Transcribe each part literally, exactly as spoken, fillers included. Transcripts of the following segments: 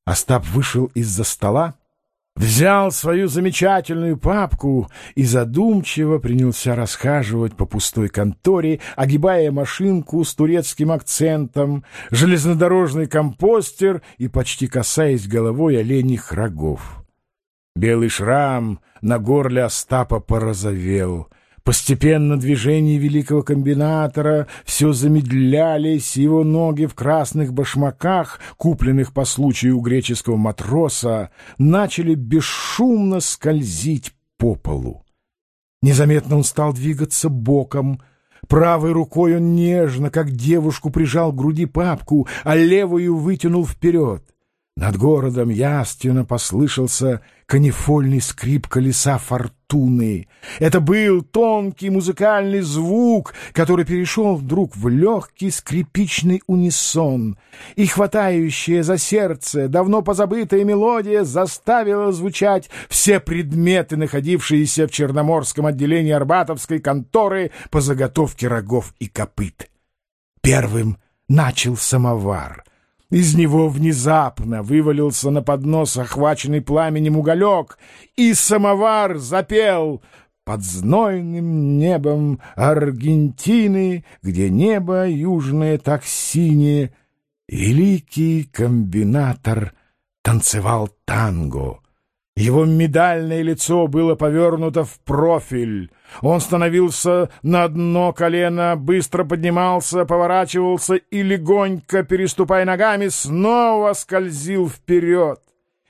Остап вышел из-за стола, взял свою замечательную папку и задумчиво принялся расхаживать по пустой конторе, огибая машинку с турецким акцентом, железнодорожный компостер и почти касаясь головой оленьих рогов. Белый шрам на горле Остапа порозовел. Постепенно движения великого комбинатора все замедлялись, его ноги в красных башмаках, купленных по случаю у греческого матроса, начали бесшумно скользить по полу. Незаметно он стал двигаться боком. Правой рукой он нежно, как девушку, прижал к груди папку, а левую вытянул вперед. Над городом явственно послышался канифольный скрип колеса фортуны. Это был тонкий музыкальный звук, который перешел вдруг в легкий скрипичный унисон, и хватающая за сердце давно позабытая мелодия заставила звучать все предметы, находившиеся в Черноморском отделении Арбатовской конторы по заготовке рогов и копыт. Первым начал самовар. Из него внезапно вывалился на поднос охваченный пламенем уголек, и самовар запел «Под знойным небом Аргентины, где небо южное так синее». Великий комбинатор танцевал танго. Его медальное лицо было повернуто в профиль. Он становился на одно колено, быстро поднимался, поворачивался и, легонько переступая ногами, снова скользил вперед.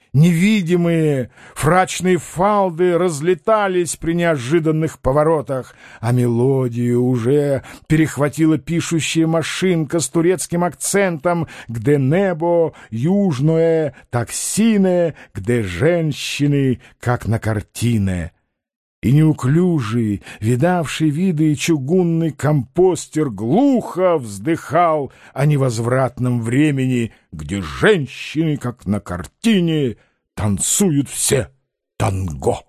Невидимые фрачные фалды разлетались при неожиданных поворотах, а мелодию уже перехватила пишущая машинка с турецким акцентом, где небо южное, так синее, где женщины, как на картине. И неуклюжий, видавший виды чугунный компостер глухо вздыхал о невозвратном времени, где женщины, как на картине, танцуют все танго.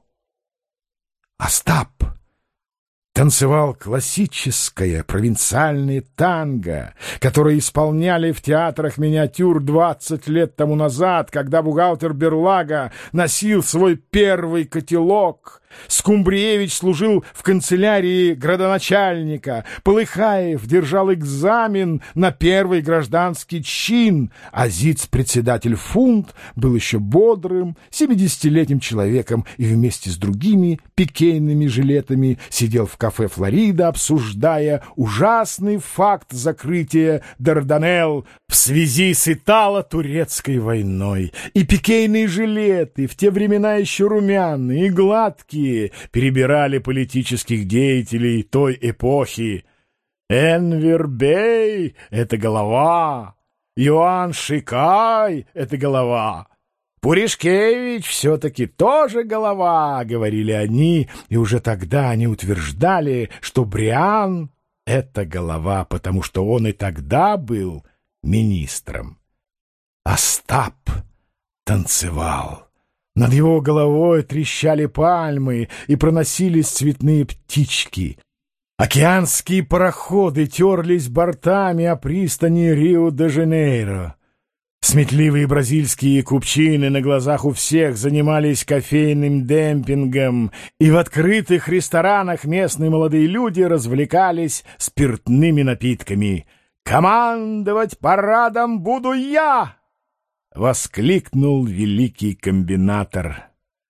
Остап танцевал классическое провинциальное танго, которое исполняли в театрах миниатюр двадцать лет тому назад, когда бухгалтер Берлага носил свой первый котелок. Скумбриевич служил в канцелярии градоначальника, Полыхаев держал экзамен на первый гражданский чин, а зиц-председатель Фунт был еще бодрым, семидесятилетним человеком и вместе с другими пикейными жилетами сидел в кафе «Флорида», обсуждая ужасный факт закрытия Дарданелл в связи с итало-турецкой войной. И пикейные жилеты, в те времена еще румяные и гладкие, перебирали политических деятелей той эпохи. Энвер Бей — это голова, Иоанн Шикай — это голова, Пуришкевич все-таки тоже голова, говорили они, и уже тогда они утверждали, что Бриан — это голова, потому что он и тогда был министром. Остап танцевал. Над его головой трещали пальмы и проносились цветные птички. Океанские пароходы терлись бортами о пристани Рио-де-Жанейро. Сметливые бразильские купчины на глазах у всех занимались кофейным демпингом, и в открытых ресторанах местные молодые люди развлекались спиртными напитками. «Командовать парадом буду я!» — воскликнул великий комбинатор.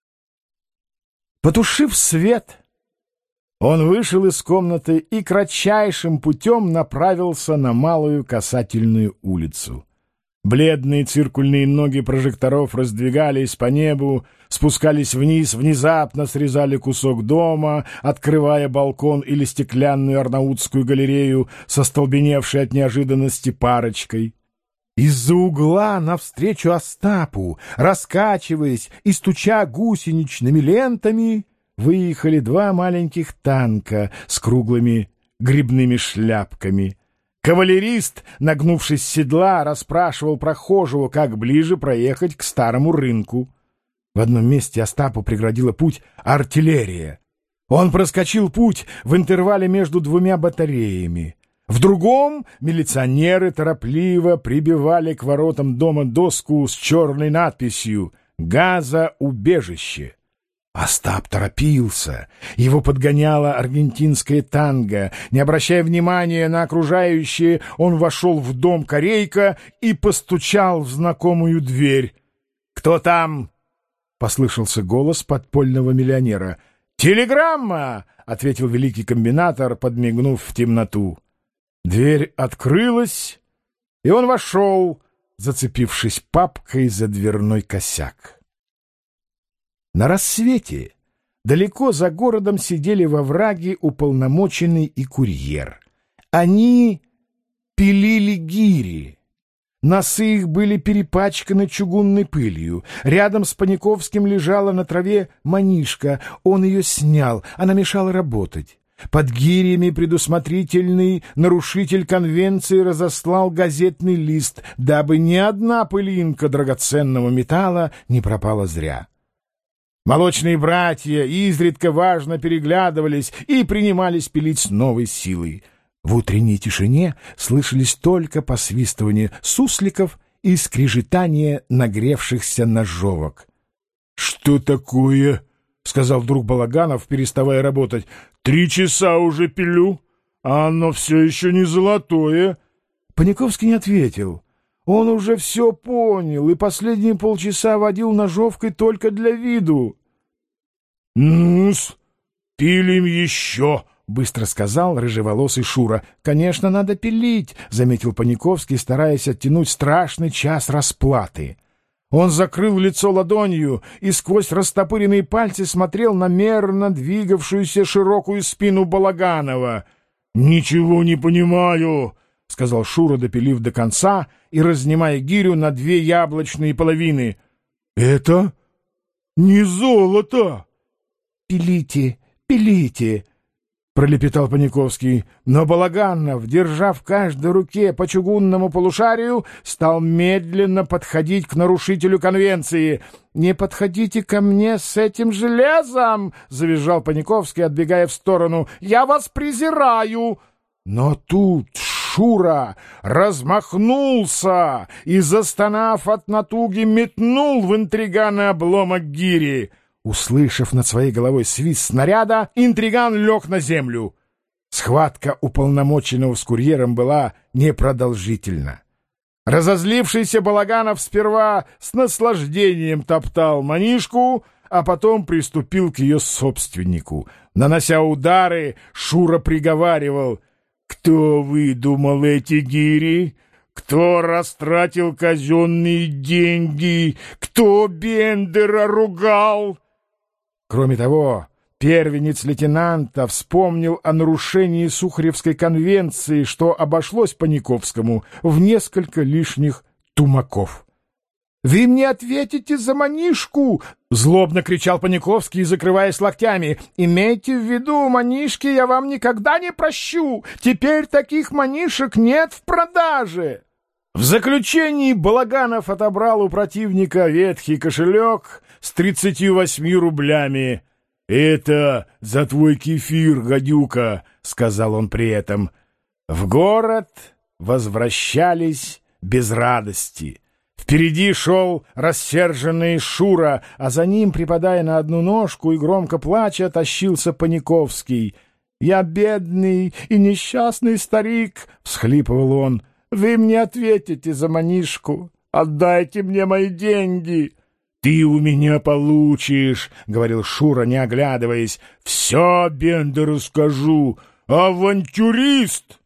Потушив свет, он вышел из комнаты и кратчайшим путем направился на Малую Касательную улицу. Бледные циркульные ноги прожекторов раздвигались по небу, спускались вниз, внезапно срезали кусок дома, открывая балкон или стеклянную арнаутскую галерею со столбеневшей от неожиданности парочкой. Из-за угла навстречу Остапу, раскачиваясь и стуча гусеничными лентами, выехали два маленьких танка с круглыми грибными шляпками. Кавалерист, нагнувшись с седла, расспрашивал прохожего, как ближе проехать к старому рынку. В одном месте Остапу преградила путь артиллерия. Он проскочил путь в интервале между двумя батареями. В другом милиционеры торопливо прибивали к воротам дома доску с черной надписью «Газоубежище». Остап торопился. Его подгоняла аргентинская танго. Не обращая внимания на окружающие, он вошел в дом Корейка и постучал в знакомую дверь. «Кто там?» — послышался голос подпольного миллионера. «Телеграмма!» — ответил великий комбинатор, подмигнув в темноту. Дверь открылась, и он вошел, зацепившись папкой за дверной косяк. На рассвете далеко за городом сидели во враге уполномоченный и курьер. Они пилили гири. Носы их были перепачканы чугунной пылью. Рядом с Паниковским лежала на траве манишка. Он ее снял, она мешала работать. Под гирями предусмотрительный нарушитель конвенции разослал газетный лист, дабы ни одна пылинка драгоценного металла не пропала зря. Молочные братья изредка важно переглядывались и принимались пилить с новой силой. В утренней тишине слышались только посвистывание сусликов и скрежетание нагревшихся ножовок. — Что такое? — сказал вдруг Балаганов, переставая работать. — Три часа уже пилю, а оно все еще не золотое. Паниковский не ответил. Он уже все понял и последние полчаса водил ножовкой только для виду. — Ну-с, пилим еще, — быстро сказал рыжеволосый Шура. — Конечно, надо пилить, — заметил Паниковский, стараясь оттянуть страшный час расплаты. Он закрыл лицо ладонью и сквозь растопыренные пальцы смотрел на мерно двигавшуюся широкую спину Балаганова. — Ничего не понимаю, — сказал Шура, допилив до конца и разнимая гирю на две яблочные половины. — Это не золото! — Пилите, пилите! — пролепетал Паниковский, но Балаганов, держа в каждой руке по чугунному полушарию, стал медленно подходить к нарушителю конвенции. — Не подходите ко мне с этим железом! — завизжал Паниковский, отбегая в сторону. — Я вас презираю! Но тут Шура размахнулся и, застонав от натуги, метнул в интригана обломок гири. Услышав над своей головой свист снаряда, интриган лег на землю. Схватка уполномоченного с курьером была непродолжительна. Разозлившийся Балаганов сперва с наслаждением топтал манишку, а потом приступил к ее собственнику. Нанося удары, Шура приговаривал: «Кто выдумал эти гири? Кто растратил казенные деньги? Кто Бендера ругал?» Кроме того, первенец лейтенанта вспомнил о нарушении Сухаревской конвенции, что обошлось Паниковскому в несколько лишних тумаков. «Вы мне ответите за манишку!» — злобно кричал Паниковский, закрываясь локтями. «Имейте в виду, манишки я вам никогда не прощу! Теперь таких манишек нет в продаже!» В заключении Балаганов отобрал у противника ветхий кошелек с тридцатью восьмью рублями. «Это за твой кефир, гадюка», — сказал он при этом. В город возвращались без радости. Впереди шел рассерженный Шура, а за ним, припадая на одну ножку и громко плача, тащился Паниковский. «Я бедный и несчастный старик», — всхлипывал он. «Вы мне ответите за манишку. Отдайте мне мои деньги». «Ты у меня получишь», — говорил Шура, не оглядываясь. «Все Бендеру скажу. Авантюрист!»